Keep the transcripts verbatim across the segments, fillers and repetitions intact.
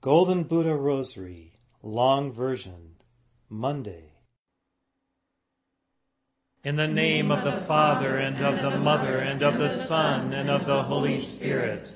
Golden Buddha Rosary, long version, Monday. In the name of the Father, and of the Mother, and of the Son, and of the Holy Spirit.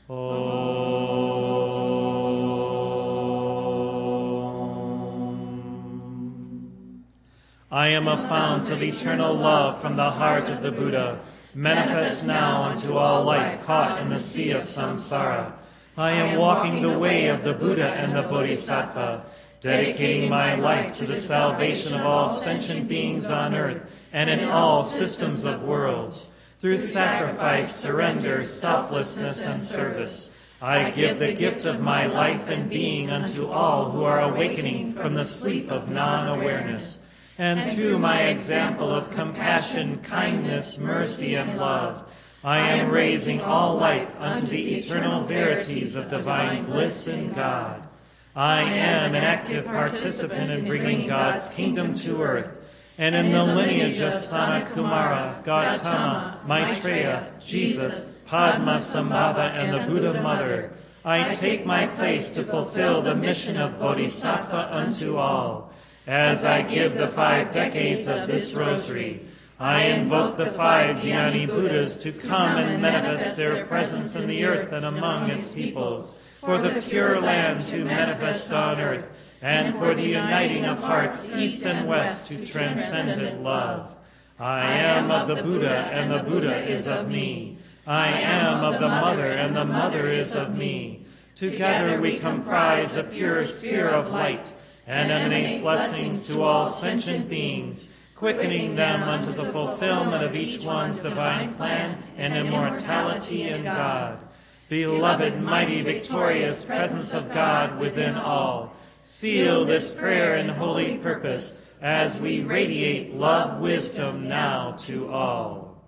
Om. I am a fount of eternal love from the heart of the Buddha, manifest now unto all light caught in the sea of samsara. I am walking the way of the Buddha and the Bodhisattva, dedicating my life to the salvation of all sentient beings on earth and in all systems of worlds. Through sacrifice, surrender, selflessness, and service, I give the gift of my life and being unto all who are awakening from the sleep of non-awareness. And through my example of compassion, kindness, mercy, and love, I am raising all life unto the eternal verities of divine bliss in God. I am an active participant in bringing God's kingdom to earth, and in the lineage of Sanakumara, Gautama, Maitreya, Jesus, Padmasambhava, and the Buddha Mother, I take my place to fulfill the mission of Bodhisattva unto all. As I give the five decades of this rosary, I invoke the five Dhyani Buddhas to come and manifest their presence in the earth and among its peoples, for the Pure Land to manifest on earth, and for the uniting of hearts east and west to transcendent love. I am of the Buddha, and the Buddha is of me. I am of the Mother, and the Mother is of me. Together we comprise a pure sphere of light, and emanate blessings to all sentient beings, quickening them unto the fulfillment of each one's divine plan and immortality in God. Beloved, mighty, victorious presence of God within all, seal this prayer and holy purpose as we radiate love wisdom now to all.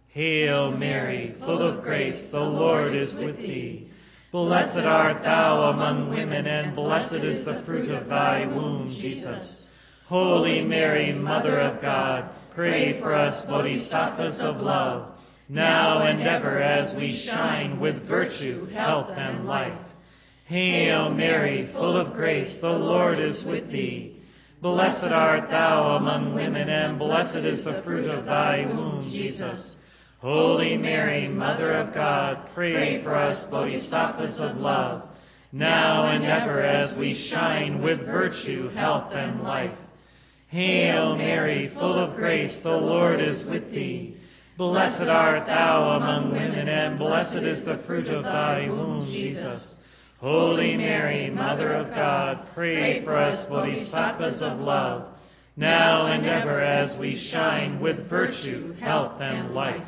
Hail Mary, full of grace, the Lord is with thee. Blessed art thou among women, and blessed is the fruit of thy womb, Jesus. Holy Mary, Mother of God, pray for us bodhisattvas of love, now and ever as we shine with virtue, health, and life. Hail Mary, full of grace, the Lord is with thee. Blessed art thou among women, and blessed is the fruit of thy womb, Jesus. Holy Mary, Mother of God, pray for us bodhisattvas of love, now and ever as we shine with virtue, health, and life. Hail Mary, full of grace, the Lord is with thee. Blessed art thou among women, and blessed is the fruit of thy womb, Jesus. Holy Mary, Mother of God, pray for us bodhisattvas of love, now and ever as we shine with virtue, health, and life.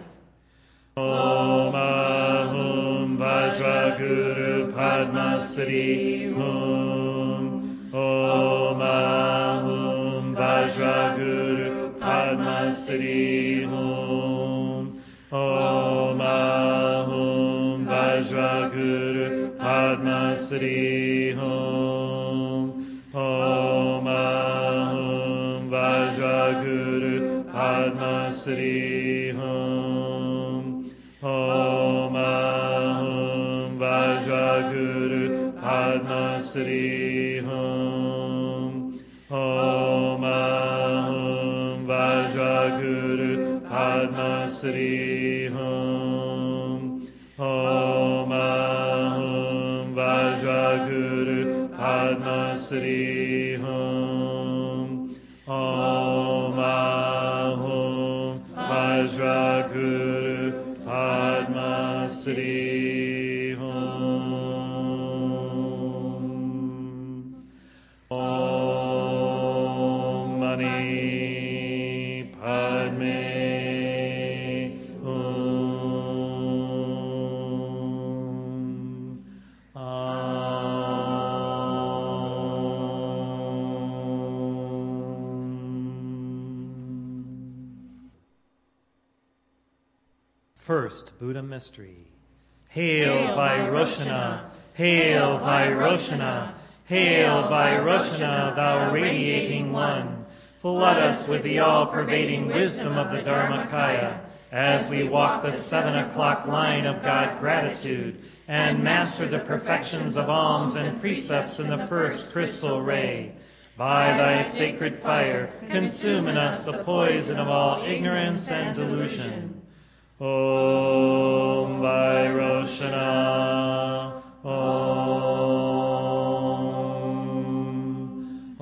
Om Ahum Vajraguru Padma Siddhi Hum. Om Ahum Vajraguru Padma Siddhi Hum. Om Ahum Vajraguru Padma Siddhi Hum. Om Ahum Vajraguru Padma Siddhi Hum. Om Ahum Vajraguru Padma Siddhi Hum. Om Ahum Vajraguru Padma Siddhi Hum. Om Ahum Vajraguru Padma Siddhi Hum. Om Ahum Vajraguru Padma Siddhi Hum. Om Mani Padme Hum. First Buddha Mystery. Hail Vairoshana, hail Vairoshana, hail Vairoshana, thou radiating one. Flood us with the all-pervading wisdom of the Dharmakaya, as we walk the seven o'clock line of God gratitude, and master the perfections of alms and precepts in the first crystal ray. By thy sacred fire, consume in us the poison of all ignorance and delusion. Om by Roshana. Om.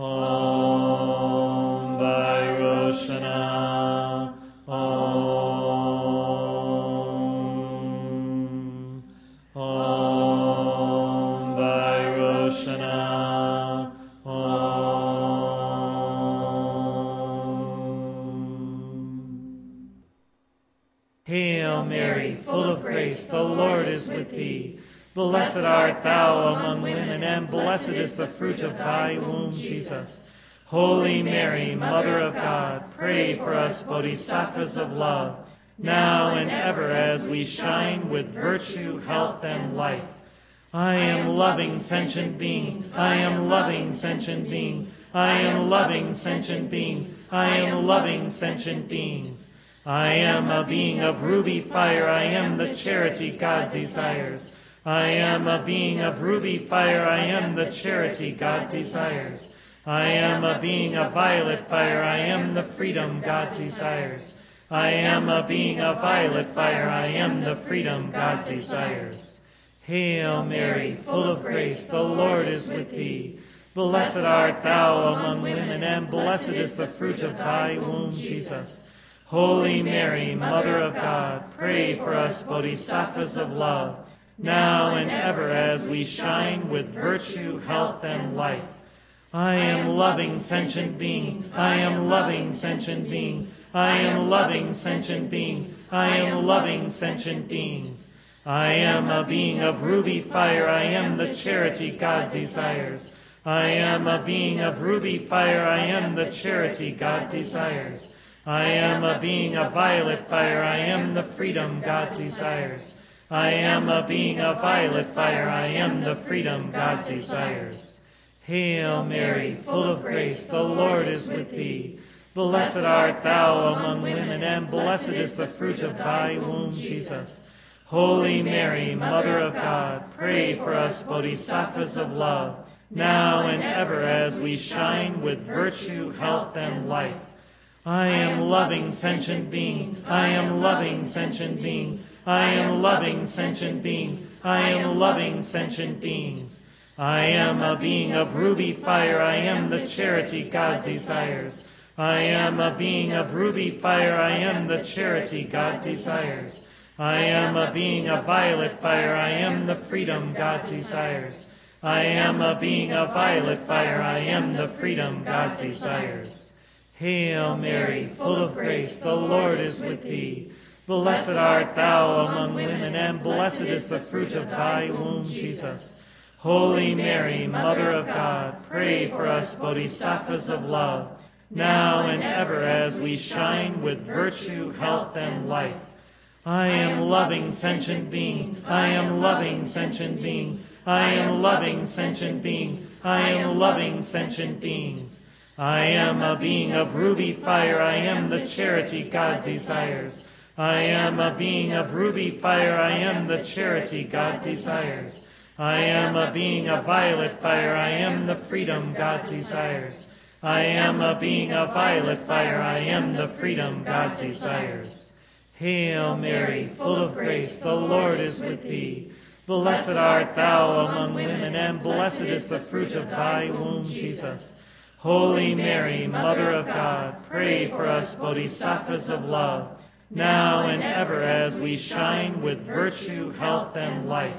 Om by Roshana. Om. Om by Roshana. Hail Mary, full of grace, the Lord is with thee. Blessed art thou among women, and blessed is the fruit of thy womb, Jesus. Holy Mary, Mother of God, pray for us bodhisattvas of love, now and ever as we shine with virtue, health, and life. I am loving sentient beings. I am loving sentient beings. I am loving sentient beings. I am loving sentient beings. I am a being of ruby fire. I am the charity God desires. I am a being of ruby fire. I am the charity God desires. I am a being of violet fire. I am the freedom God desires. I am a being of violet fire. I am the freedom God desires. Hail Mary, full of grace, the Lord is with thee. Blessed art thou among women, and blessed is the fruit of thy womb, Jesus. Holy Mary, Mother of God, pray for us bodhisattvas of love, now and ever as we shine with virtue, health, and life. I am loving sentient beings. I am loving sentient beings. I am loving sentient beings. I am loving sentient beings. I am a being of ruby fire. I am the charity God desires. I am a being of ruby fire. I am the charity God desires. I am a being of violet fire. I am the freedom God desires. I am a being of violet fire. I am the freedom God desires. Hail Mary, full of grace, the Lord is with thee. Blessed art thou among women, and blessed is the fruit of thy womb, Jesus. Holy Mary, Mother of God, pray for us bodhisattvas of love, now and ever as we shine with virtue, health, and life. I am loving sentient beings. I am loving sentient beings. I am loving sentient beings. I am loving sentient beings. I am a being of ruby fire. I am the charity God desires. I am a being of ruby fire. I am the charity God desires. I am a being of violet fire. I am the freedom God desires. I am a being of violet fire. I am the freedom God desires. Hail Mary, full of grace, the Lord is with thee. Blessed art thou among women, and blessed is the fruit of thy womb, Jesus. Holy Mary, Mother of God, pray for us bodhisattvas of love, now and ever as we shine with virtue, health, and life. I am loving sentient beings. I am loving sentient beings. I am loving sentient beings. I am loving sentient beings. I am a being of ruby fire. I am the charity God desires. I am a being of ruby fire. I am the charity God desires. I am a being of violet fire. I am the freedom God desires. I am a being of violet fire. I am the freedom God desires. Hail Mary, full of grace, the Lord is with thee. Blessed art thou among women, and blessed is the fruit of thy womb, Jesus. Holy Mary, Mother of God, pray for us bodhisattvas of love, now and ever as we shine with virtue, health, and life.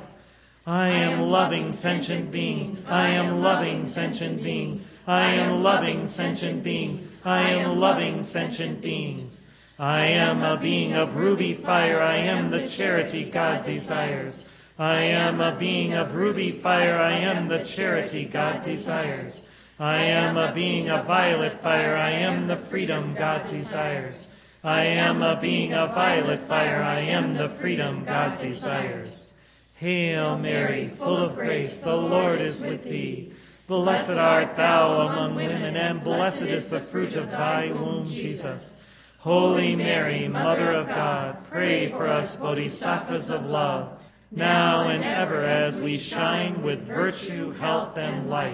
I am loving sentient beings. I am loving sentient beings. I am loving sentient beings. I am loving sentient beings. I am a being of ruby fire. I am the charity God desires. I am a being of ruby fire. I am the charity God desires. I am a being of violet fire. I am the freedom God desires. I am a being of violet fire. I am the freedom God desires. Hail Mary, full of grace, the Lord is with thee. Blessed art thou among women, and blessed is the fruit of thy womb, Jesus. Holy Mary, Mother of God, pray for us bodhisattvas of love, now and ever as we shine with virtue, health, and life.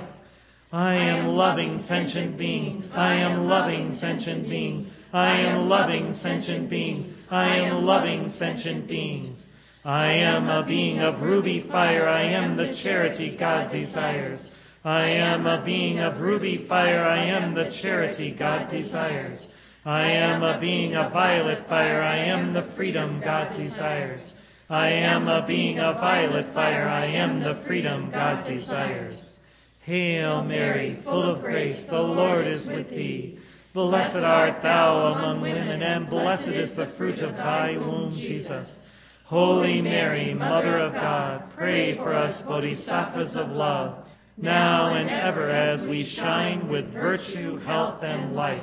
I am loving sentient beings. I am loving sentient beings. I am loving sentient beings. I am loving sentient beings. I am a being of ruby fire. I am the charity God desires. I am a being of ruby fire. I am the charity God desires. I am a being of violet fire. I am the freedom God desires. I am a being of violet fire. I am the freedom God desires. Hail Mary, full of grace, the Lord is with thee. Blessed art thou among women, and blessed is the fruit of thy womb, Jesus. Holy Mary, Mother of God, pray for us bodhisattvas of love, now and ever as we shine with virtue, health, and life.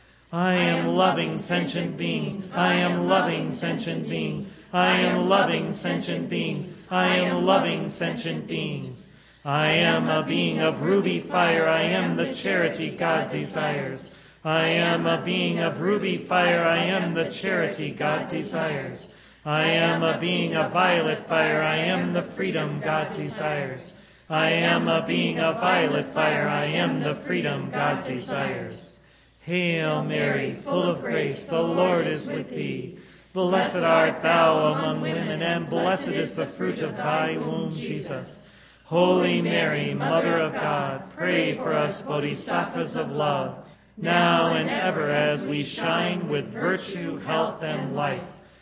I am loving sentient beings. I am loving sentient beings. I am loving sentient beings. I am loving sentient beings. I am a being of ruby fire. I am the charity God desires. I am a being of ruby fire. I am the charity God desires. I am a being of violet fire. I am the freedom God desires. I am a being of violet fire. I am the freedom God desires. Hail Mary, full of grace, the Lord is with thee. Blessed art thou among women, and blessed is the fruit of thy womb, Jesus. Holy Mary, Mother of God, pray for us bodhisattvas of love, now and ever as we shine with virtue, health, and life.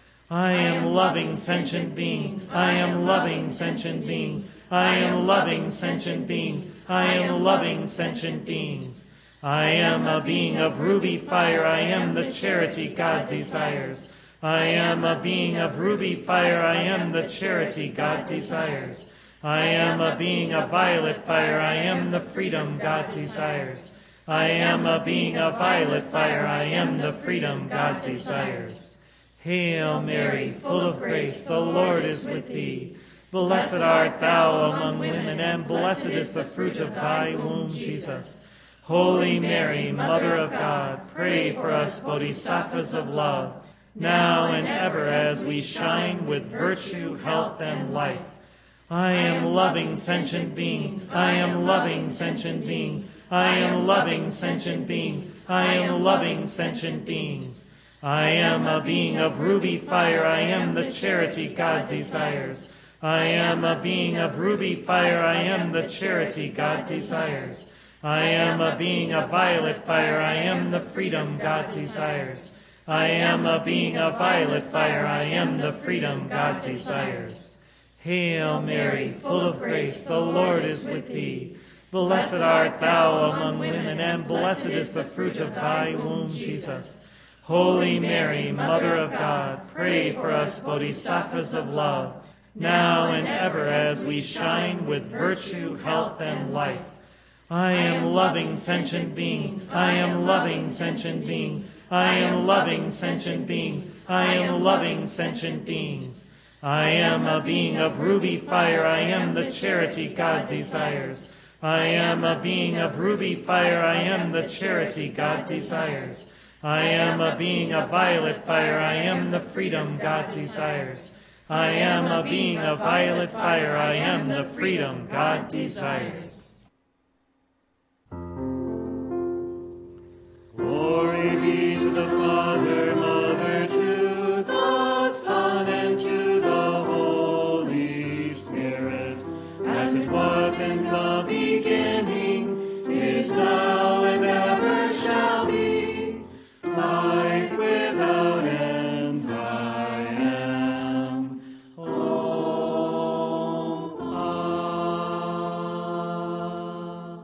I am loving sentient beings. I am loving sentient beings. I am loving sentient beings. I am loving sentient beings. I am a being of ruby fire. I am the charity God desires. I am a being of ruby fire. I am the charity God desires. I am a being of violet fire. I am the freedom God desires. I am a being of violet fire. I am the freedom God desires. Hail Mary, full of grace, the Lord is with thee. Blessed art thou among women, and blessed is the fruit of thy womb, Jesus. Holy Mary, Mother of God, pray for us bodhisattvas of love, now and ever as we shine with virtue, health, and life. I am loving sentient beings. I am loving sentient beings. I am loving sentient beings. I am loving sentient beings. I am a being of ruby fire. I am the charity God desires. I am a being of ruby fire. I am the charity God desires. I am a being of violet fire. I am the freedom God desires. I am a being of violet fire. I am the freedom God desires. Hail Mary, full of grace, the Lord is with thee. Blessed art thou among women, and blessed is the fruit of thy womb, Jesus. Holy Mary, Mother of God, pray for us bodhisattvas of love, now and ever as we shine with virtue, health, and life. I am loving sentient beings. I am loving sentient beings. I am loving sentient beings. I am loving sentient beings. I am a being of ruby fire. I am the charity God desires. I am a being of ruby fire. I am the charity God desires. I am a being of violet fire. I am the freedom God desires. I am a being of violet fire. I am the freedom God desires. Glory be to the Father, Mother, to the Son, and to the Holy Spirit, as it was in the beginning, is now, and ever shall be, life without end. I am. Om. Ah.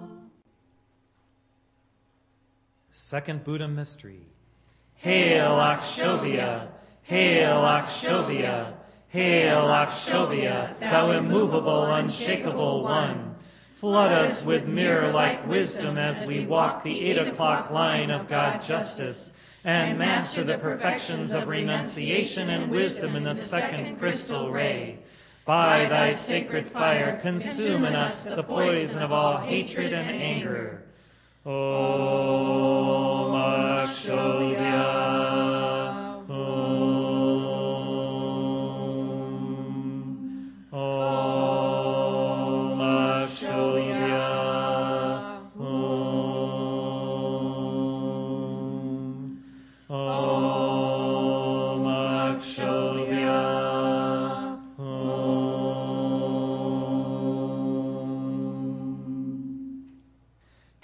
Second Buddha Mystery. Hail Akshobhya! Hail Akshobhya! Hail Akshobhya, thou immovable, unshakable one! Flood us with mirror-like wisdom as we walk the eight o'clock line of God justice, and master the perfections of renunciation and wisdom in the second crystal ray. By thy sacred fire, consume in us the poison of all hatred and anger. Om Akshobhya.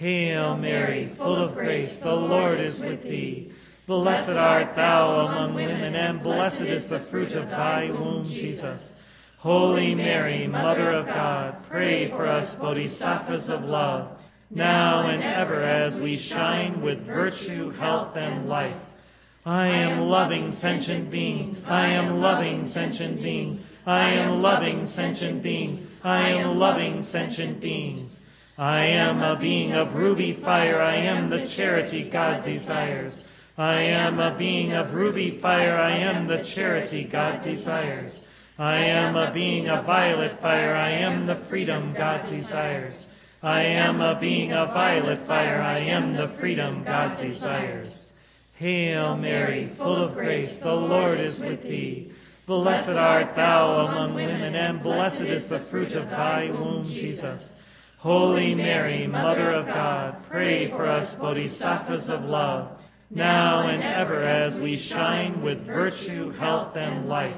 Hail Mary, full of grace, the Lord is with thee. Blessed art thou among women, and blessed is the fruit of thy womb, Jesus. Holy Mary, Mother of God, pray for us bodhisattvas of love, now and ever as we shine with virtue, health, and life. I am loving sentient beings. I am loving sentient beings. I am loving sentient beings. I am loving sentient beings. I am a being of ruby fire. I am the charity God desires. I am a being of ruby fire. I am the charity God desires. I am a being of violet fire. I am the freedom God desires. I am a being of violet fire. I am the freedom God desires. Hail Mary, full of grace, the Lord is with thee. Blessed art thou among women, and blessed is the fruit of thy womb, Jesus. Holy Mary, Mother of God, pray for us bodhisattvas of love, now and ever as we shine with virtue, health, and life.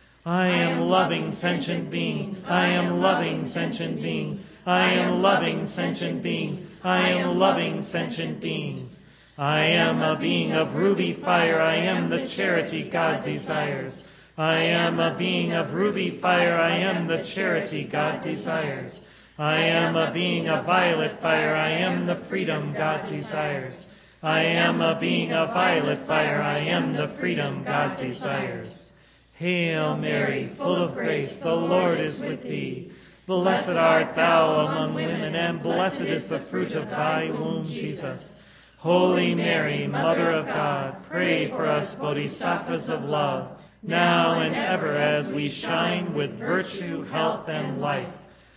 I am loving sentient beings. I am loving sentient beings. I am loving sentient beings. I am loving sentient beings. I am a being of ruby fire. I am the charity God desires. I am a being of ruby fire. I am the charity God desires. I am a being of violet fire. I am the freedom God desires. I am a being of violet fire. I am the freedom God desires. Hail Mary, full of grace, the Lord is with thee. Blessed art thou among women, and blessed is the fruit of thy womb, Jesus. Holy Mary, Mother of God, pray for us bodhisattvas of love, now and ever as we shine with virtue, health, and life.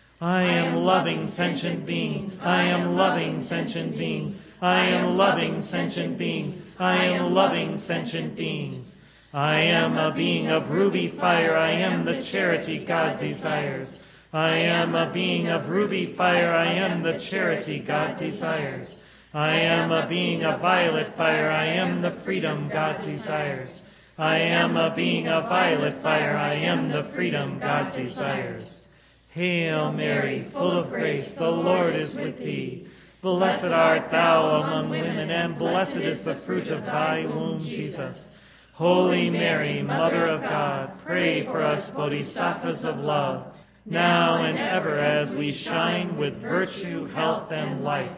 I am loving sentient beings. I am loving sentient beings. I am loving sentient beings. I am loving sentient beings. I am a being of ruby fire. I am the charity God desires. I am a being of ruby fire. I am the charity God desires. I am a being of violet fire. I am the freedom God desires. I am a being of violet fire. I am the freedom God desires. Hail Mary, full of grace, the Lord is with thee. Blessed art thou among women, and blessed is the fruit of thy womb, Jesus. Holy Mary, Mother of God, pray for us bodhisattvas of love, now and ever as we shine with virtue, health, and life.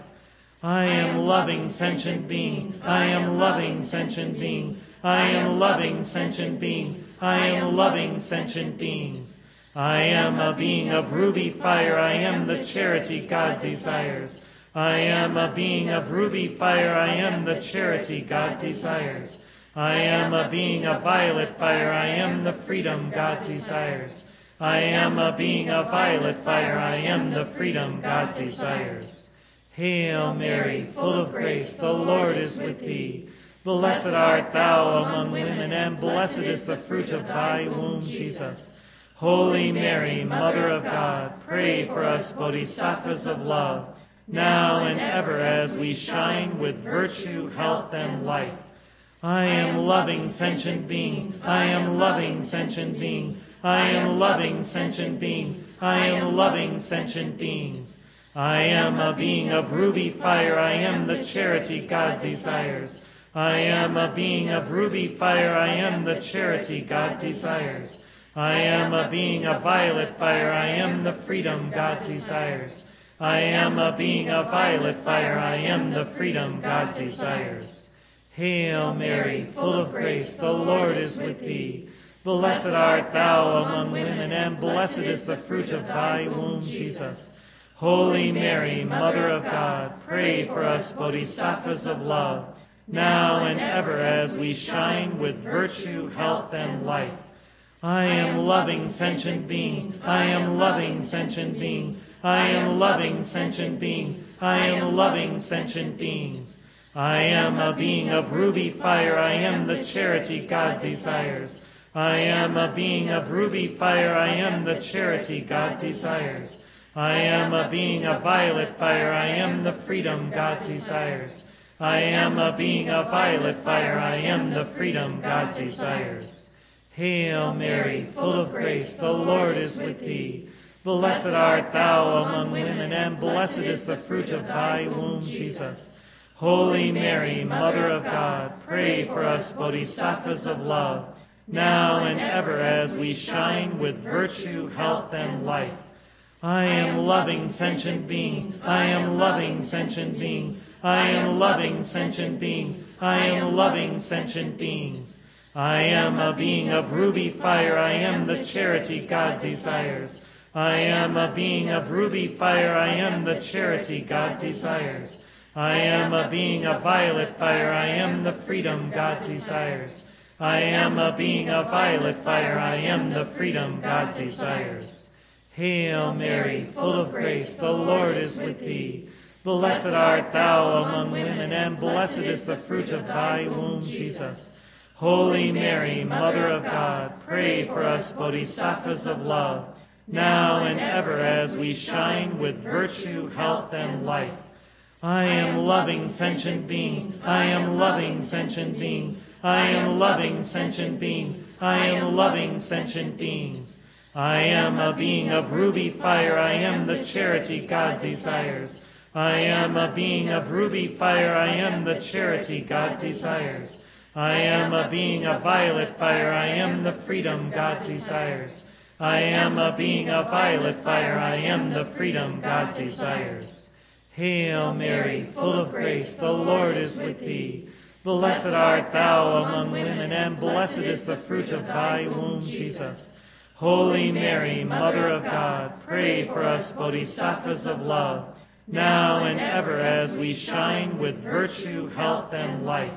I am loving sentient beings. I am loving sentient beings. I am loving sentient beings. I am loving sentient beings. I am a being of ruby fire. I am the charity God desires. I am a being of ruby fire. I am the charity God desires. I am a being of violet fire. I am the freedom God desires. I am a being of violet fire. I am the freedom God desires. Hail Mary, full of grace, the Lord is with thee. Blessed art thou among women, and blessed is the fruit of thy womb, Jesus. Holy Mary, Mother of God, pray for us bodhisattvas of love, now and ever as we shine with virtue, health, and life. I am loving sentient beings. I am loving sentient beings. I am loving sentient beings. I am loving sentient beings. I am a being of ruby fire. I am the charity God desires. I am a being of ruby fire. I am the charity God desires. I am a being of violet fire. I am the freedom God desires. I am a being of violet fire. I am the freedom God desires. Hail Mary, full of grace, the Lord is with thee. Blessed art thou among women, and blessed is the fruit of thy womb, Jesus. Holy Mary, Mother of God, pray for us bodhisattvas of love, now and ever as we shine with virtue, health, and life. I am loving sentient beings. I am loving sentient beings. I am loving sentient beings. I am loving sentient beings. I am a being of ruby fire. I am the charity God desires. I am a being of ruby fire. I am the charity God desires. I am a being of violet fire. I am the freedom God desires. I am a being of violet fire. I am the freedom God desires. Hail Mary, full of grace, the Lord is with thee. Blessed art thou among women, and blessed is the fruit of thy womb, Jesus. Holy Mary, Mother of God, pray for us bodhisattvas of love, now and ever as we shine with virtue, health, and life. I am loving sentient beings. I am loving sentient beings. I am loving sentient beings. I am loving sentient beings. I am a being of ruby fire. I am the charity God desires. I am a being of ruby fire. I am the charity God desires. I am a being of violet fire. I am the freedom God desires. I am a being of violet fire. I am the freedom God desires. Hail Mary, full of grace, the Lord is with thee. Blessed art thou among women, and blessed is the fruit of thy womb, Jesus. Holy Mary, Mother of God, pray for us bodhisattvas of love, now and ever as we shine with virtue, health, and life. I am loving sentient beings. I am loving sentient beings. I am loving sentient beings. I am loving sentient beings. I am a being of ruby fire. I am the charity God desires. I am a being of ruby fire. I am the charity God desires. I am a being of violet fire. I am the freedom God desires. I am a being of violet fire. I am the freedom God desires. Hail Mary, full of grace, the Lord is with thee. Blessed art thou among women, and blessed is the fruit of thy womb, Jesus. Holy Mary, Mother of God, pray for us bodhisattvas of love, now and ever as we shine with virtue, health, and life.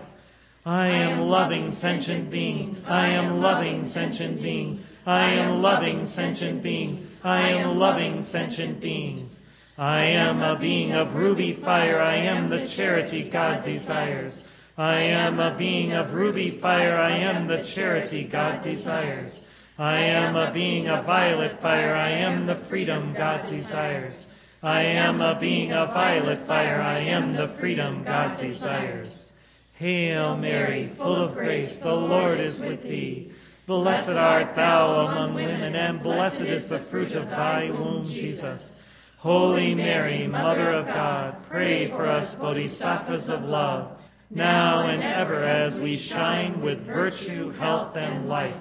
I am loving sentient beings. I am loving sentient beings. I am loving sentient beings. I am loving sentient beings. I am a being of ruby fire. I am the charity God desires. I am a being of ruby fire. I am the charity God desires. I am a being of violet fire. I am the freedom God desires. I am a being of violet fire. I am the freedom God desires. Hail Mary, full of grace, the Lord is with thee. Blessed art thou among women, and blessed is the fruit of thy womb, Jesus. Holy Mary, Mother of God, pray for us bodhisattvas of love, now and ever as we shine with virtue, health, and life.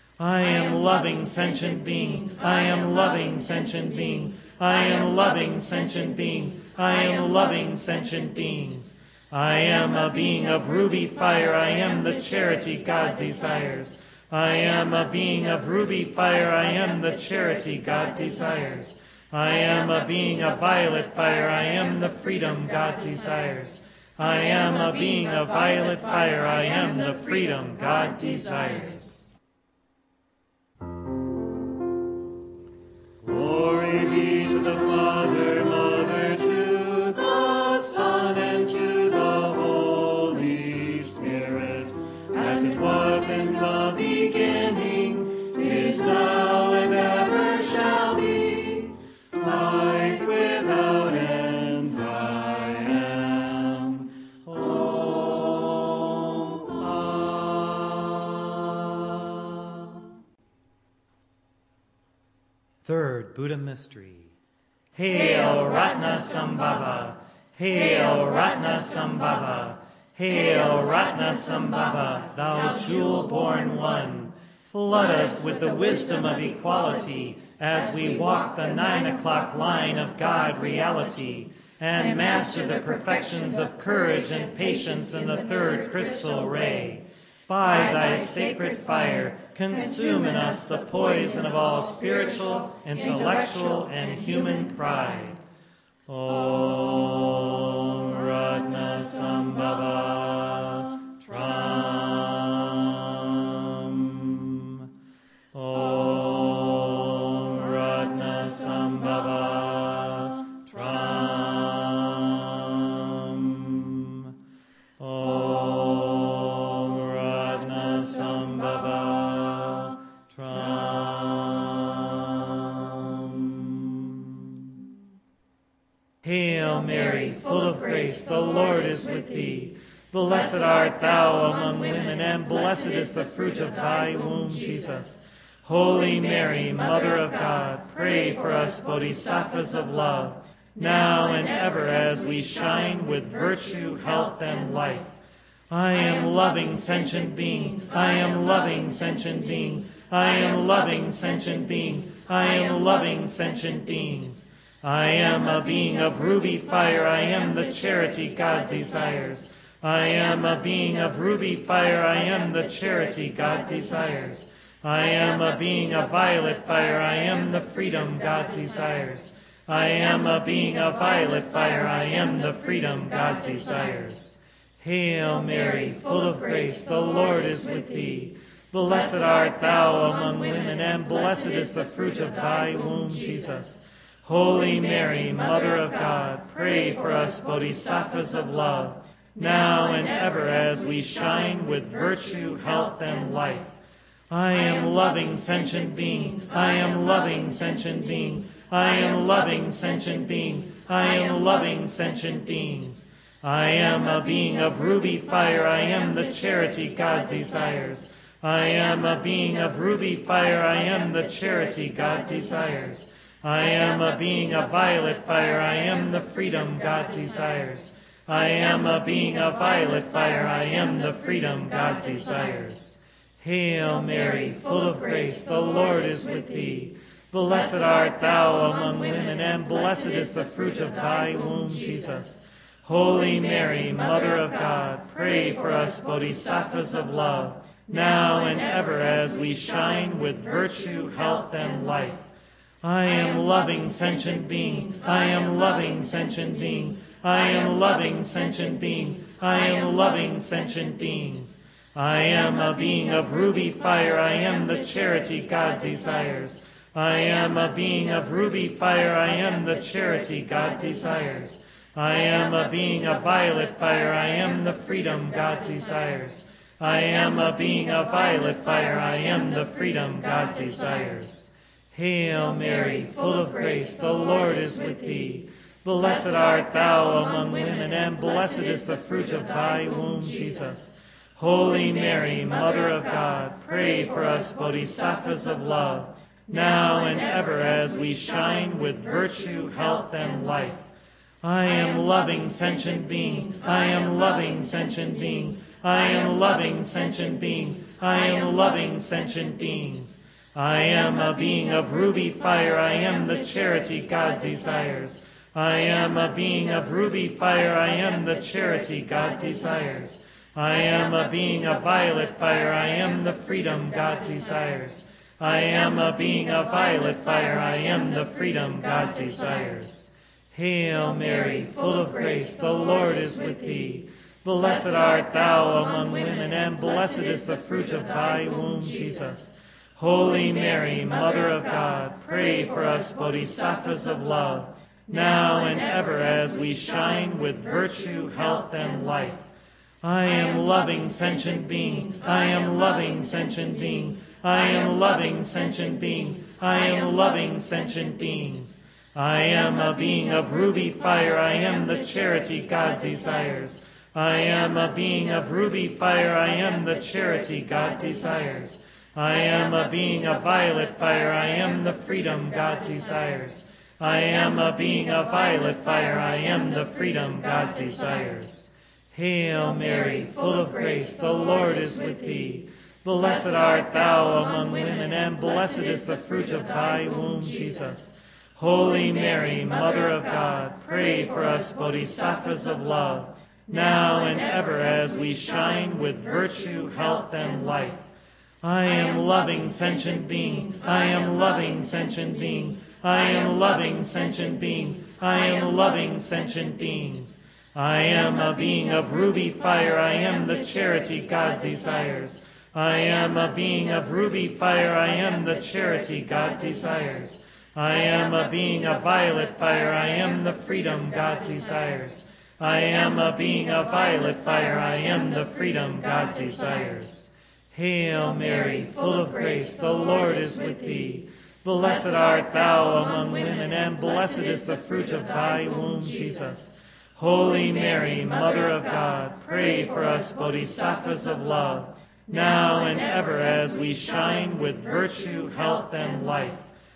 I am loving sentient beings. I am loving sentient beings. I am loving sentient beings. I am loving sentient beings. I am a being of ruby fire. I am the charity God desires. I am a being of ruby fire. I am the charity God desires. I am a being of violet fire. I am the freedom God desires. I am a being of violet fire. I am the freedom God desires. Glory be to the Father, Mother, to the Son, and to the Holy Spirit, as it was in the beginning, is now, and ever shall be, life without end. I am. Oh, ah. Third Buddha Mystery. Hail Ratnasambhava! Hail Ratnasambhava! Hail Ratnasambhava, thou jewel-born one! Flood us with the wisdom of equality as we walk the nine o'clock line of God reality, and master the perfections of courage and patience in the third crystal ray. By thy sacred fire, consume in us the poison of all spiritual, intellectual, and human pride. Om Ratnasambhava Tram. Om Ratnasambhava Tram. Om Ratnasambhava Tram. Hail Mary, full of grace, the Lord is with thee. Blessed art thou among women, and blessed is the fruit of thy womb, Jesus. Holy Mary, Mother of God, pray for us bodhisattvas of love, now and ever as we shine with virtue, health, and life. I am loving sentient beings. I am loving sentient beings. I am loving sentient beings. I am loving sentient beings. I am a being of ruby fire. I am the charity God desires. I am a being of ruby fire. I am the charity God desires. I am a being of violet fire. I am the freedom God desires. I am a being of violet fire. I am the freedom God desires. Hail Mary, full of grace, the Lord is with thee. Blessed art thou among women, and blessed is the fruit of thy womb, Jesus. Holy Mary, Mother of God, pray for us bodhisattvas of love, now and ever as we shine with virtue, health, and life. I am loving sentient beings. I am loving sentient beings. I am loving sentient beings. I am loving sentient beings. I am a being of ruby fire. I am the charity God desires. I am a being of ruby fire. I am the charity God desires. I am a being of violet fire. I am the freedom God desires. I am a being of violet fire. I am the freedom God desires. Hail Mary, full of grace, the Lord is with thee. Blessed art thou among women, and blessed is the fruit of thy womb, Jesus. Holy Mary, Mother of God, pray for us bodhisattvas of love, now and ever as we shine with virtue, health, and life. I am loving sentient beings. I am loving sentient beings. I am loving sentient beings. I am loving sentient beings. I am a being of ruby fire. I am the charity God desires. I am a being of ruby fire. I am the charity God desires. I am a being of violet fire. I am the freedom God desires. I am a being of violet fire. I am the freedom God desires. Hail Mary, full of grace, the Lord is with thee. Blessed art thou among women, and blessed is the fruit of thy womb, Jesus. Holy Mary, Mother of God, pray for us bodhisattvas of love, now and ever as we shine with virtue, health, and life. I am loving sentient beings. I am loving sentient beings. I am loving sentient beings. I am loving sentient beings. I am a being of ruby fire. I am the charity God desires. I am a being of ruby fire. I am the charity God desires. I am a being of violet fire. I am the freedom God desires. I am a being of violet fire. I am the freedom God desires. Hail Mary, full of grace, the Lord is with thee. Blessed art thou among women, and blessed is the fruit of thy womb, Jesus. Holy Mary, Mother of God, pray for us bodhisattvas of love, now and ever as we shine with virtue, health, and life. I am loving sentient beings. I am loving sentient beings. I am loving sentient beings. I am loving sentient beings. I am a being of ruby fire. I am the charity God desires. I am a being of ruby fire. I am the charity God desires. I am a being of violet fire. I am the freedom God desires. I am a being of violet fire. I am the freedom God desires. Hail Mary, full of grace, the Lord is with thee. Blessed art thou among women, and blessed is the fruit of thy womb, Jesus. Holy Mary, Mother of God, pray for us bodhisattvas of love, now and ever as we shine with virtue, health, and life. I am loving sentient beings. I am loving sentient beings. I am loving sentient beings. I am loving sentient beings. I am a being of ruby fire. I am the charity God desires. I am a being of ruby fire. I am the charity God desires. I am a being of violet fire. I am the freedom God desires. I am a being of violet fire. I am the freedom God desires. Hail Mary, full of grace, the Lord is with thee. Blessed art thou among women, and blessed is the fruit of thy womb, Jesus. Holy Mary, Mother of God, pray for us bodhisattvas of love, now and ever as we shine with virtue, health, and life.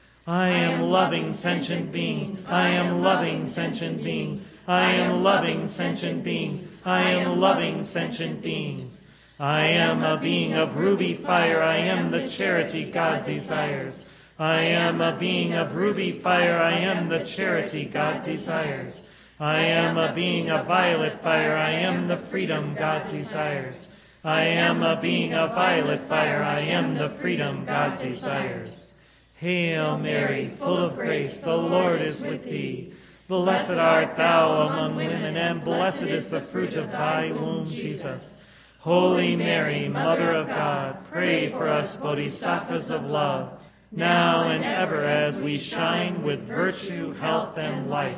I am loving sentient beings. I am loving sentient beings. I am loving sentient beings. I am loving sentient beings. I am a being of ruby fire. I am the charity God desires. I am a being of ruby fire. I am the charity God desires. I am a being of violet fire. I am the freedom God desires. I am a being of violet fire. I am the freedom God desires. Hail Mary, full of grace, the Lord is with thee. Blessed art thou among women, and blessed is the fruit of thy womb, Jesus. Holy Mary, Mother of God, pray for us bodhisattvas of love, now and ever as we shine with virtue, health, and life.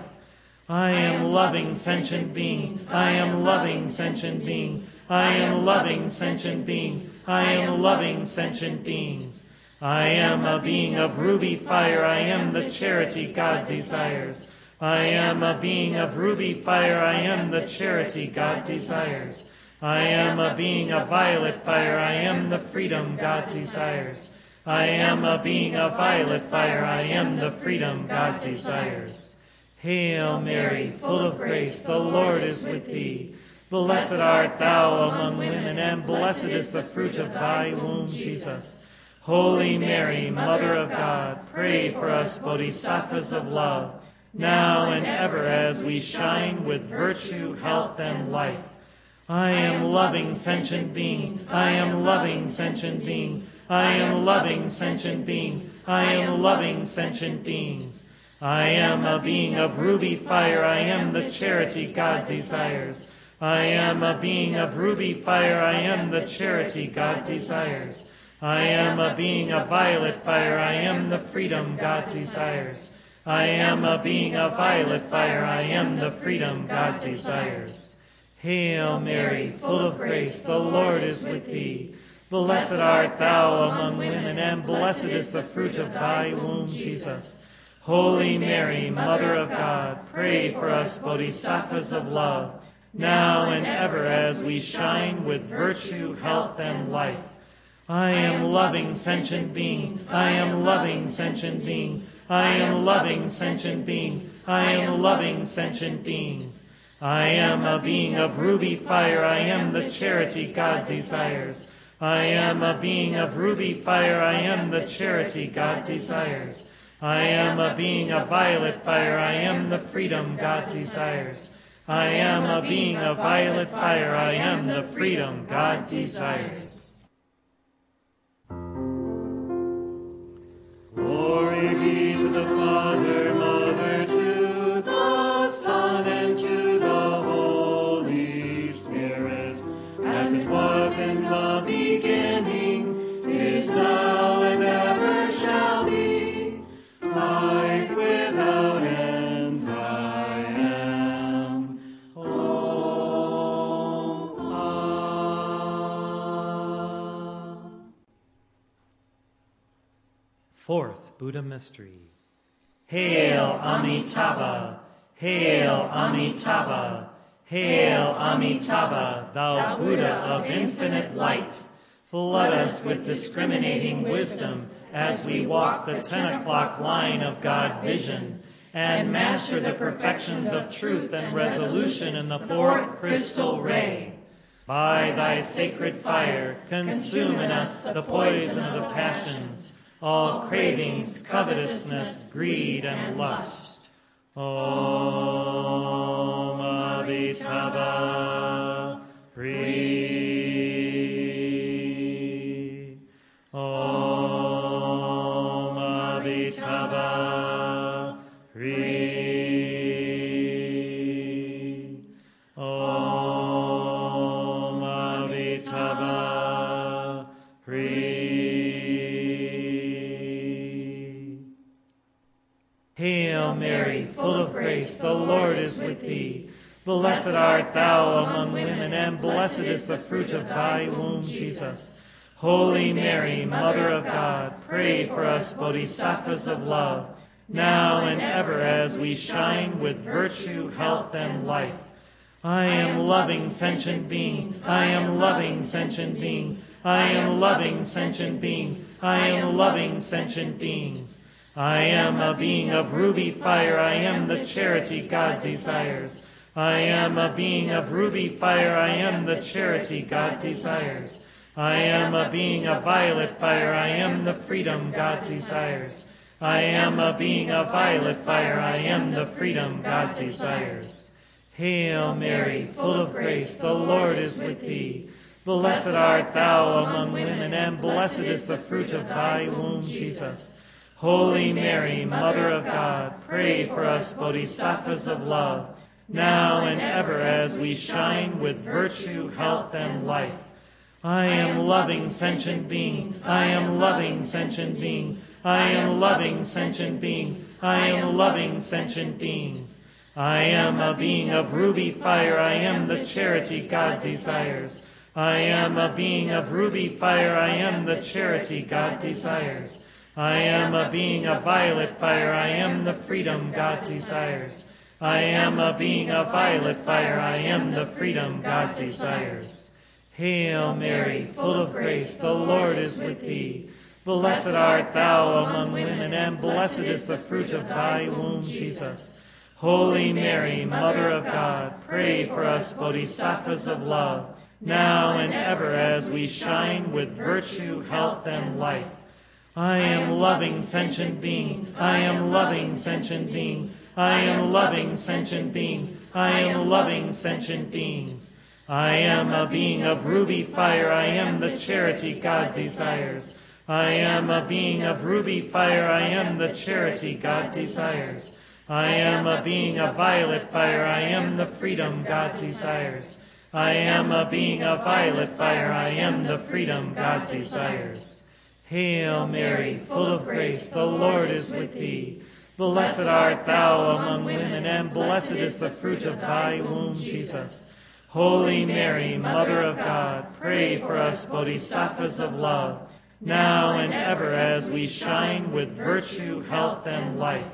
I am loving sentient beings. I am loving sentient beings. I am loving sentient beings. I am loving sentient beings. I am a being of ruby fire. I am the charity God desires. I am a being of ruby fire. I am the charity God desires. I am a being of violet fire. I am the freedom God desires. I am a being of violet fire. I am the freedom God desires. Hail Mary, full of grace, the Lord is with thee. Blessed art thou among women, and blessed is the fruit of thy womb, Jesus. Holy Mary, Mother of God, pray for us bodhisattvas of love, now and ever as we shine with virtue, health, and life. I am loving sentient beings. I am loving sentient beings. I am loving sentient beings. I am loving sentient beings. I am a being of ruby fire. I am the charity God desires. I am a being of ruby fire. I am the charity God desires. I am a being of violet fire. I am the freedom God desires. I am a being of violet fire. I am the freedom God desires. Hail Mary, full of grace, the Lord is with thee. Blessed art thou among women, and blessed is the fruit of thy womb, Jesus. Holy Mary, Mother of God, pray for us bodhisattvas of love, now and ever as we shine with virtue, health, and life. I am loving sentient beings. I am loving sentient beings. I am loving sentient beings. I am loving sentient beings. I am a being of ruby fire. I am the charity God desires. I am a being of ruby fire. I am the charity God desires. I am a being of violet fire. I am the freedom God desires. I am a being of violet fire. I am the freedom God desires. Glory be to the Father, Mother, to the Son, and to the Holy Spirit, as it was in the beginning, is now, and ever shall be, life without end. I am. Om. Ah. Fourth Buddha Mystery. Hail Amitabha! Hail Amitabha! Hail Amitabha, thou Buddha of infinite light! Flood us with discriminating wisdom as we walk the ten o'clock line of God vision, and master the perfections of truth and resolution in the fourth crystal ray. By thy sacred fire, consume in us the poison of the passions, all cravings, covetousness, greed, and lust. Om Amitabha, free. Om Amitabha, free. Om Amitabha, free. Hail Mary, full of grace, the Lord is with thee. Blessed art thou among women, and blessed is the fruit of thy womb, Jesus. Holy Mary, Mother of God, pray for us bodhisattvas of love, now and ever as we shine with virtue, health, and life. I am loving sentient beings. I am loving sentient beings. I am loving sentient beings. I am loving sentient beings. I am a being of ruby fire. I am the charity God desires. I am a being of ruby fire. I am the charity God desires. I am a being of violet fire. I am the freedom God desires. I am a being of violet fire. I am the freedom God desires. Hail Mary, full of grace, the Lord is with thee. Blessed art thou among women, and blessed is the fruit of thy womb, Jesus. Holy Mary, Mother of God, pray for us bodhisattvas of love, now and ever as we shine with virtue, health, and life. I am loving sentient beings. I am loving sentient beings. I am loving sentient beings. I am loving sentient beings. I am a being of ruby fire. I am the charity God desires. I am a being of ruby fire. I am the charity God desires. I am a being of violet fire. I am the freedom God desires. I am a being of violet fire. I am the freedom God desires. Hail Mary, full of grace, the Lord is with thee. Blessed art thou among women, and blessed is the fruit of thy womb, Jesus. Holy Mary, Mother of God, pray for us bodhisattvas of love, now and ever as we shine with virtue, health, and life. I am loving sentient beings. I am loving sentient beings. I am loving sentient beings. I am loving sentient beings. I am a being of ruby fire. I am the charity God desires. I am a being of ruby fire. I am the charity God desires. I am a being of violet fire. I am the freedom God desires. I am a being of violet fire. I am the freedom God desires. Hail Mary, full of grace, the Lord is with thee. Blessed art thou among women, and blessed is the fruit of thy womb, Jesus. Holy Mary, Mother of God, pray for us bodhisattvas of love, now and ever as we shine with virtue, health, and life.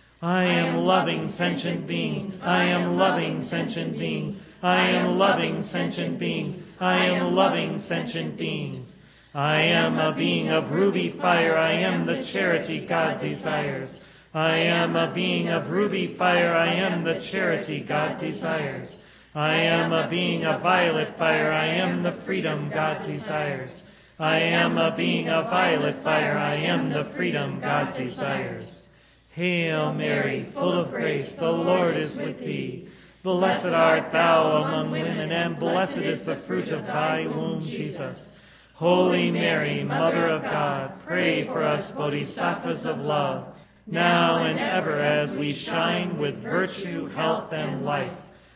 I am loving sentient beings. I am loving sentient beings. I am loving sentient beings. I am loving sentient beings. I am a being of ruby fire. I am the charity God desires. I am a being of ruby fire. I am the charity God desires. I am a being of violet fire. I am the freedom God desires. I am a being of violet fire. I am the freedom God desires. Hail Mary, full of grace, the Lord is with thee. Blessed art thou among women, and blessed is the fruit of thy womb, Jesus. Holy Mary, Mother of God, pray for us bodhisattvas of love, now and ever as we shine with virtue, health, and life.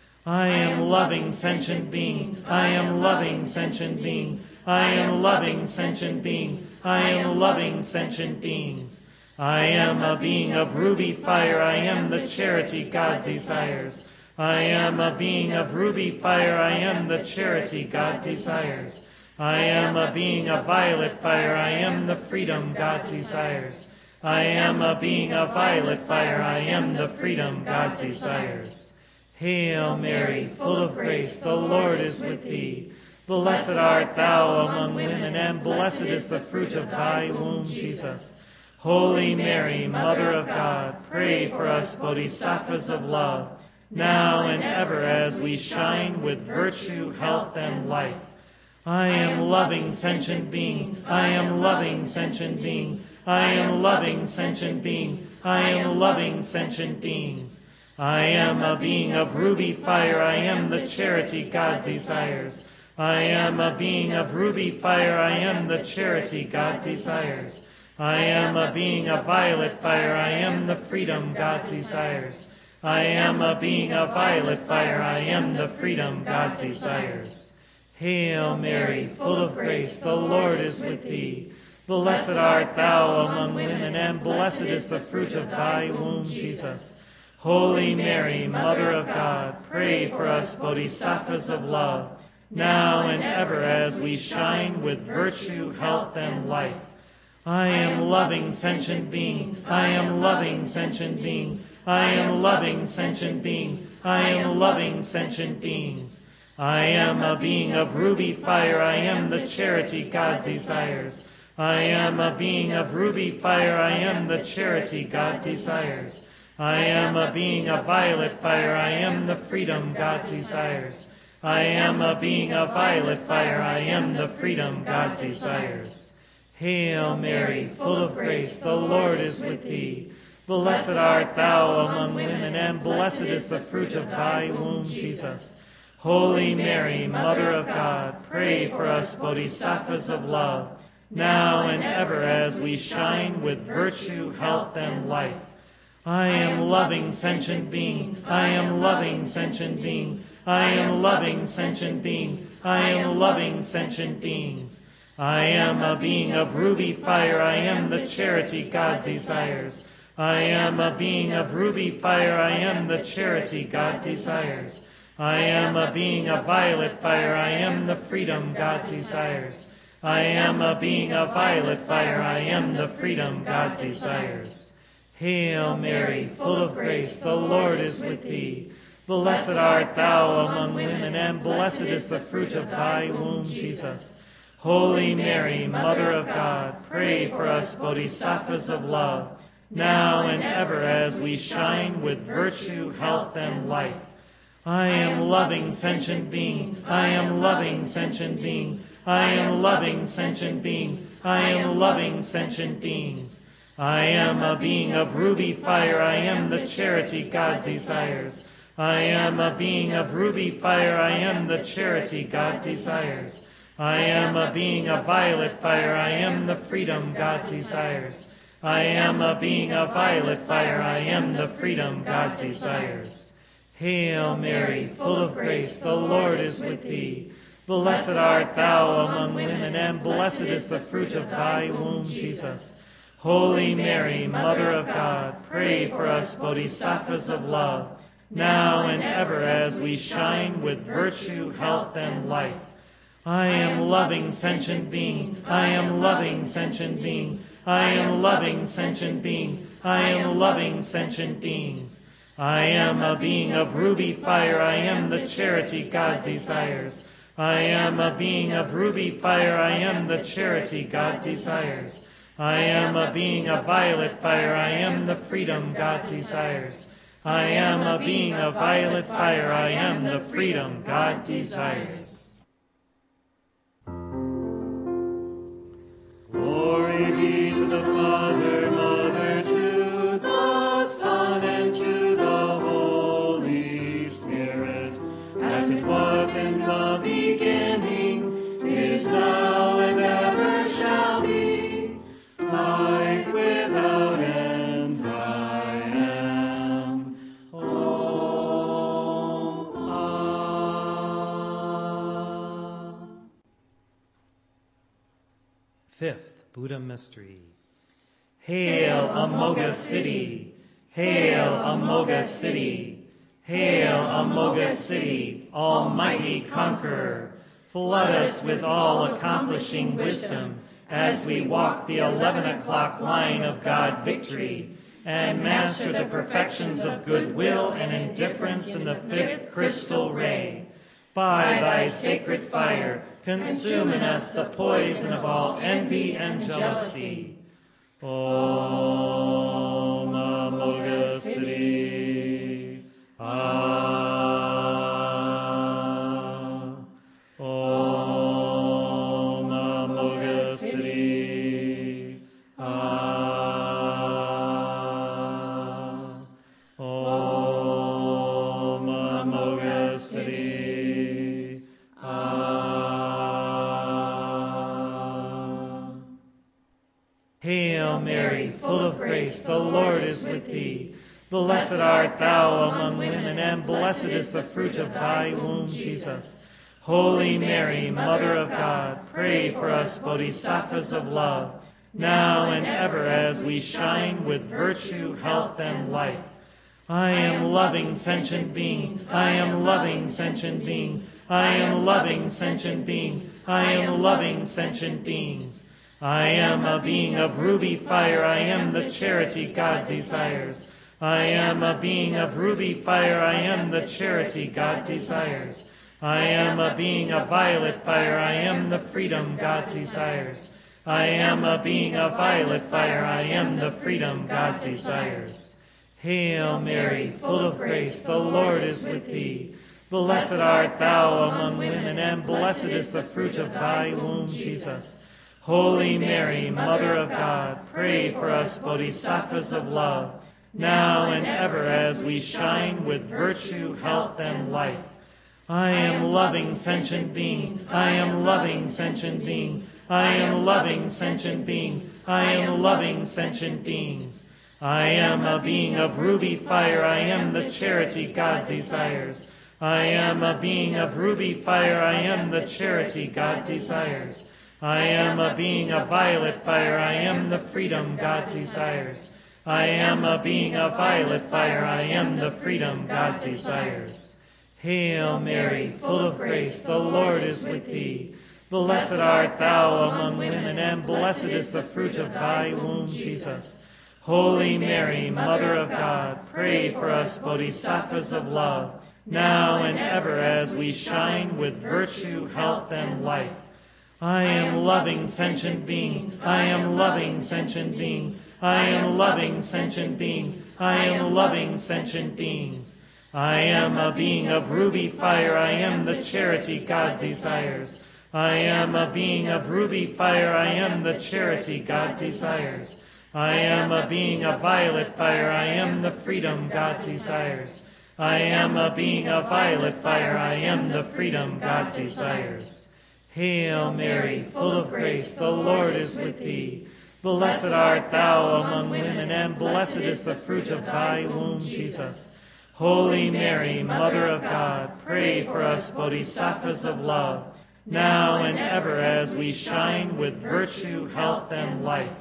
I am loving sentient beings. I am loving sentient beings. I am loving sentient beings. I am loving sentient beings. I am a being of ruby fire. I am the charity God desires. I am a being of ruby fire. I am the charity God desires. I am a being of violet fire. I am the freedom God desires. I am a being of violet fire. I am the freedom God desires. Hail Mary, full of grace, the Lord is with thee. Blessed art thou among women, and blessed is the fruit of thy womb, Jesus. Holy Mary, Mother of God, pray for us bodhisattvas of love, now and ever as we shine with virtue, health, and life. I am loving sentient beings. I am loving sentient beings. I am loving sentient beings. I am loving sentient beings. I am a being of ruby fire. I am the charity God desires. I am a being of ruby fire. I am the charity God desires. I am a being of violet fire. I am the freedom God desires. I am a being of violet fire. I am the freedom God desires. Hail Mary, full of grace, the Lord is with thee. Blessed art thou among women, and blessed is the fruit of thy womb, Jesus. Holy Mary, Mother of God, pray for us bodhisattvas of love, now and ever as we shine with virtue, health, and life. I am loving sentient beings. I am loving sentient beings. I am loving sentient beings. I am loving sentient beings. I am a being of ruby fire. I am the charity God desires. I am a being of ruby fire. I am the charity God desires. I am a being of violet fire. I am the freedom God desires. I am a being of violet fire. I am the freedom God desires. Hail Mary, full of grace, the Lord is with thee. Blessed art thou among women, and blessed is the fruit of thy womb, Jesus. Holy Mary, Mother of God, pray for us bodhisattvas of love, now and ever as we shine with virtue, health, and life. I am loving sentient beings. I am loving sentient beings. I am loving sentient beings. I am loving sentient beings. I am a being of ruby fire. I am the charity God desires. I am a being of ruby fire. I am the charity God desires. I am a being of violet fire. I am the freedom God desires. I am a being of violet fire. I am the freedom God desires. Hail Mary, full of grace, the Lord is with thee. Blessed art thou among women, and blessed is the fruit of thy womb, Jesus. Holy Mary, Mother of God, pray for us bodhisattvas of love, now and ever as we shine with virtue, health, and life. I am loving sentient beings. I am loving sentient beings. I am loving sentient beings. I am loving sentient beings. I am a being of ruby fire. I am the charity God desires. I am a being of ruby fire. I am the charity God desires. I am a being of violet fire. I am the freedom God desires. I am a being of violet fire. I am the freedom God desires. Hail Mary, full of grace, the Lord is with thee. Blessed art thou among women, and blessed is the fruit of thy womb, Jesus. Holy Mary, Mother of God, pray for us bodhisattvas of love, now and ever as we shine with virtue, health, and life. I am loving sentient beings. I am loving sentient beings. I am loving sentient beings. I am loving sentient beings. I am a being of ruby fire. I am the charity God desires. I am a being of ruby fire. I am the charity God desires. I am a being of violet fire. I am the freedom God desires. I am a being of violet fire. I am the freedom God desires. Glory be to the Father, Mother, to the Son, and to the Holy Spirit, as it was in the beginning, is now, and ever shall be, life without end. I am. Oh, ah. Fifth Buddha Mystery. Hail, Amoga City! Hail, Amoga City! Hail, Amoga City, Almighty Conqueror! Flood us with all-accomplishing wisdom as we walk the eleven o'clock line of God victory, and master the perfections of goodwill and indifference in the fifth crystal ray. By thy sacred fire, consume in us the poison of all envy and jealousy. Om Amoga City. Ah. Om Amoga City. Ah. Om Amoga City. Ah. Hail Mary, full of grace, the Lord is with thee. Blessed art thou among women, and blessed is the fruit of thy womb, Jesus. Holy Mary, Mother of God, pray for us bodhisattvas of love, now and ever as we shine with virtue, health, and life. I am loving sentient beings. I am loving sentient beings. I am loving sentient beings. I am loving sentient beings. I am a being of ruby fire, I am the charity God desires. I am a being of ruby fire, I am the charity God desires. I am a being of violet fire, I am the freedom God desires. I am a being of violet fire, I am the freedom God desires. Hail Mary, full of grace, the Lord is with thee. Blessed art thou among women, and blessed is the fruit of thy womb, Jesus. Holy Mary, Mother of God, pray for us bodhisattvas of love, now and ever as we shine with virtue, health, and life. I am loving sentient beings, I am loving sentient beings, I am loving sentient beings, I am loving sentient beings. I am a being of ruby fire, I am the charity God desires. I am a being of ruby fire, I am the charity God desires. I am a being of violet fire, I am the freedom God desires. I am a being of violet fire, I am the freedom God desires. Hail Mary, full of grace, the Lord is with thee. Blessed art thou among women, and blessed is the fruit of thy womb, Jesus. Holy Mary, Mother of God, pray for us bodhisattvas of love, now and ever as we shine with virtue, health, and life. I am loving sentient beings, I am loving sentient beings, I am loving sentient beings, I am loving sentient beings. I am a being of ruby fire, I am the charity God desires. I am a being of ruby fire, I am the charity God desires. I am a being of violet fire, I am the freedom God desires. I am a being of violet fire, I am the freedom God desires. Hail Mary, full of grace, the Lord is with thee. Blessed art thou among women, and blessed is the fruit of thy womb, Jesus. Holy Mary, Mother of God, pray for us bodhisattvas of love, now and ever as we shine with virtue, health, and life.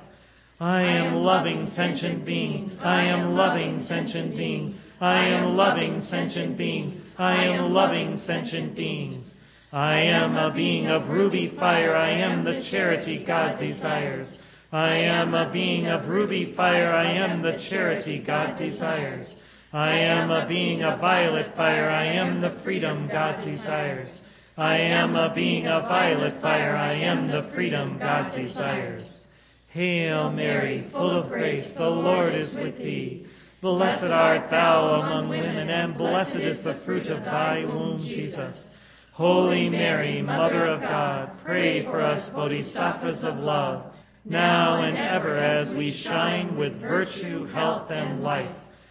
I am loving sentient beings, I am loving sentient beings, I am loving sentient beings, I am loving sentient beings. I am a being of ruby fire, I am the charity God desires. I am a being of ruby fire, I am the charity God desires. I am a being of violet fire, I am the freedom God desires. I am a being of violet fire, I am the freedom God desires. Hail Mary, full of grace, the Lord is with thee. Blessed art thou among women, and blessed is the fruit of thy womb, Jesus. Holy Mary, Mother of God, pray for us bodhisattvas of love, now and ever as we shine with virtue, health, and life.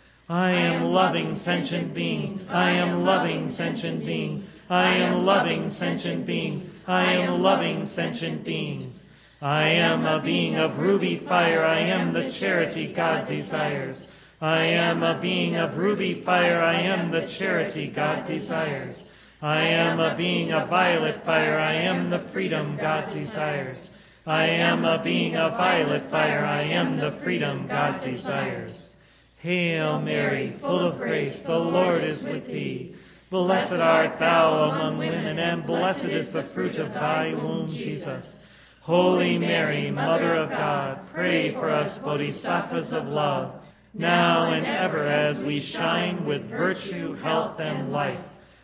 I am loving sentient beings, I am loving sentient beings, I am loving sentient beings, I am loving sentient beings. I am a being of ruby fire, I am the charity God desires. I am a being of ruby fire, I am the charity God desires. I am a being of violet fire, I am the freedom God desires. I am a being of violet fire, I am the freedom God desires. Hail Mary, full of grace, the Lord is with thee. Blessed art thou among women, and blessed is the fruit of thy womb, Jesus. Holy Mary, Mother of God, pray for us bodhisattvas of love, now and ever as we shine with virtue, health, and life.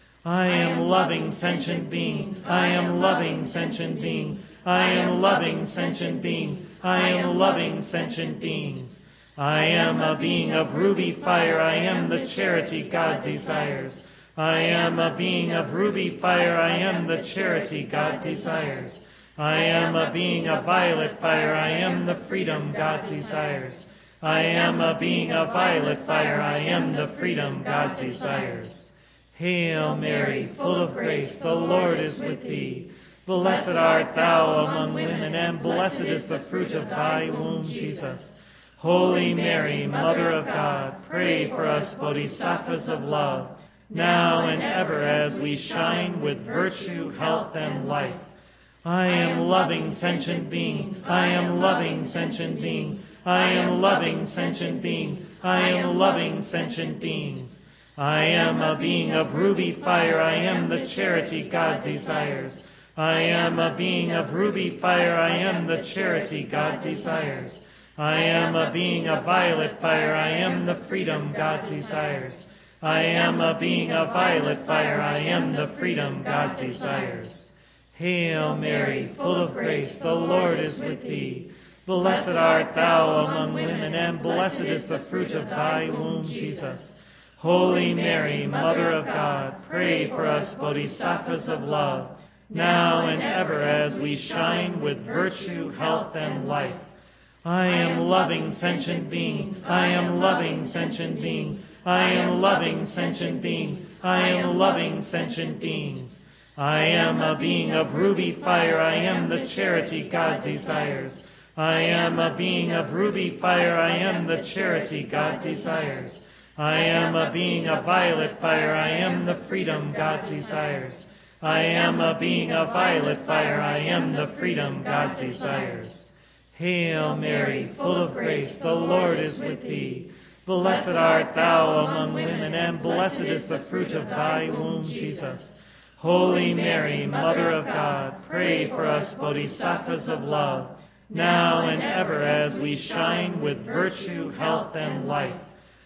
I am loving sentient beings, I am loving sentient beings, I am loving sentient beings, I am loving sentient beings. I am a being of ruby fire, I am the charity God desires. I am a being of ruby fire, I am the charity God desires. I am a being of violet fire, I am the freedom God desires. I am a being of violet fire, I am the freedom God desires. Hail Mary, full of grace, the Lord is with thee. Blessed art thou among women, and blessed is the fruit of thy womb, Jesus. Holy Mary, Mother of God, pray for us bodhisattvas of love, now and ever as we shine with virtue, health, and life. I am loving sentient beings, I am loving sentient beings, I am loving sentient beings, I am loving sentient beings. I am a being of ruby fire, I am the charity God desires. I am a being of ruby fire, I am the charity God desires. I am a being of violet fire, I am the freedom God desires. I am a being of violet fire, I am the freedom God desires. Hail Mary, full of grace, the Lord is with thee. Blessed art thou among women, and blessed is the fruit of thy womb, Jesus. Holy Mary, Mother of God, pray for us bodhisattvas of love, now and ever as we shine with virtue, health, and life. I am loving sentient beings. I am loving sentient beings. I am loving sentient beings. I am loving sentient beings. I am a being of ruby fire. I am the charity God desires. I am a being of ruby fire. I am the charity God desires. I am a being of violet fire. I am the freedom God desires. I am a being of violet fire. I am the freedom God desires. Hail Mary, full of grace, the Lord is with thee. Blessed art thou among women, and blessed is the fruit of thy womb, Jesus. Holy Mary, Mother of God, pray for us bodhisattvas of love, now and ever as we shine with virtue, health, and life.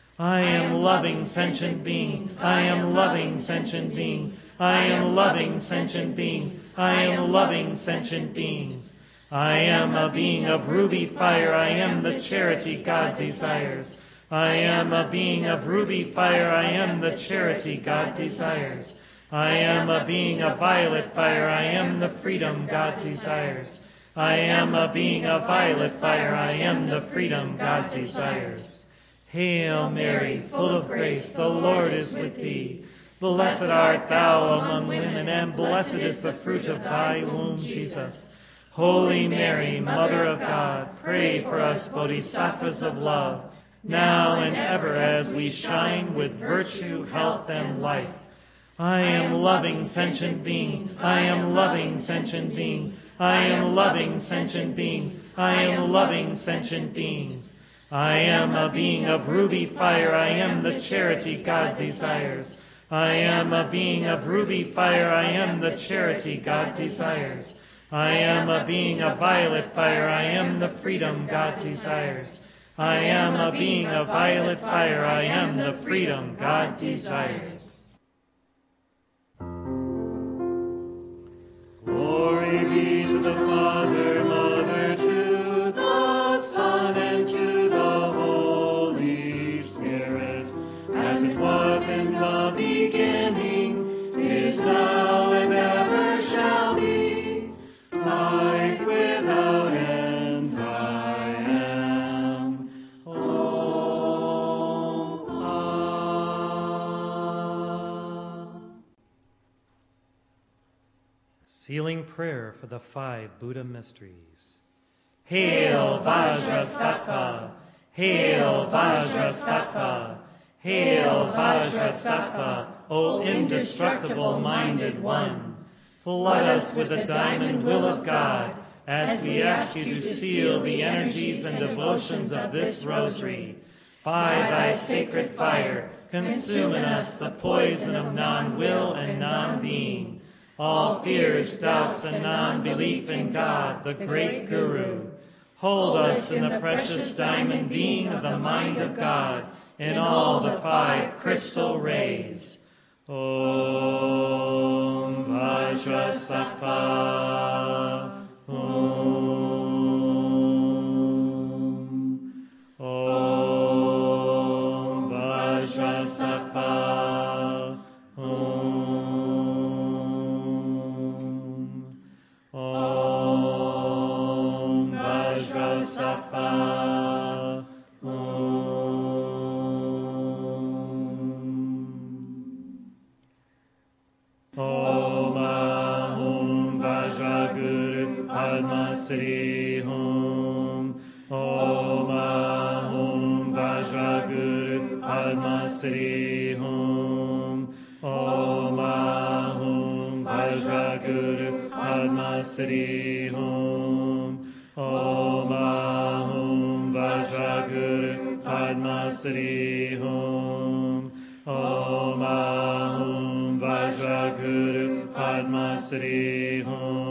I am loving sentient beings. I am loving sentient beings. I am loving sentient beings. I am loving sentient beings. I am a being of ruby fire. I am the charity God desires. I am a being of ruby fire. I am the charity God desires. I am a being of violet fire. I am the freedom God desires. I am a being of violet fire. I am the freedom God desires. Hail Mary, full of grace, the Lord is with thee. Blessed art thou among women, and blessed is the fruit of thy womb, Jesus. Holy Mary, Mother of God, pray for us bodhisattvas of love, now and ever as we shine with virtue, health, and life. I am loving sentient beings. I am loving sentient beings. I am loving sentient beings. I am loving sentient beings. I am a being of ruby fire. I am the charity God desires. I am a being of ruby fire. I am the charity God desires. I am a being of violet fire. I am the freedom God desires. I am a being of violet fire. I am the freedom God desires. Glory be to the Father, Mother, to the Son, and to the Holy Spirit, as it was in the beginning, is now, and ever shall be, life without end. I am. Oh, ah. Sealing prayer for the five Buddha mysteries. Hail Vajrasattva! Hail Vajrasattva! Hail Vajrasattva, O indestructible-minded one! Flood us with the diamond will of God, as we ask you to seal the energies and devotions of this rosary. By thy sacred fire, consume in us the poison of non-will and non-being, all fears, doubts, and non-belief in God, the great Guru. Hold us in the precious diamond being of the mind of God, in all the five crystal rays. Om Vajrasattva. Om. Om Vajrasattva. Om. Om Vajrasattva. Om Ahum Vajraguru Padma Siddhi Hum. Om Ahum Vajraguru Padma Siddhi Hum. Om Ahum Vajraguru Padma Siddhi Hum. Om Ahum Vajraguru Padma Siddhi Hum. Om Ahum Vajraguru Padma Siddhi Hum.